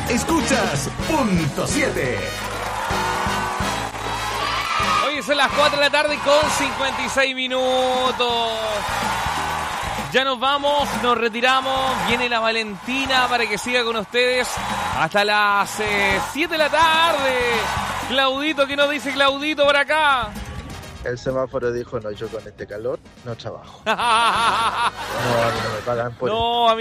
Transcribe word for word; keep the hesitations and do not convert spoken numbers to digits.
Escuchas Punto siete. Hoy son las cuatro de la tarde con cincuenta y seis minutos. Ya nos vamos, nos retiramos. Viene la Valentina para que siga con ustedes hasta las eh, siete de la tarde. Claudito, ¿qué nos dice Claudito por acá? El semáforo dijo, no, yo con este calor no trabajo. No, a mí no me pagan por No, a mí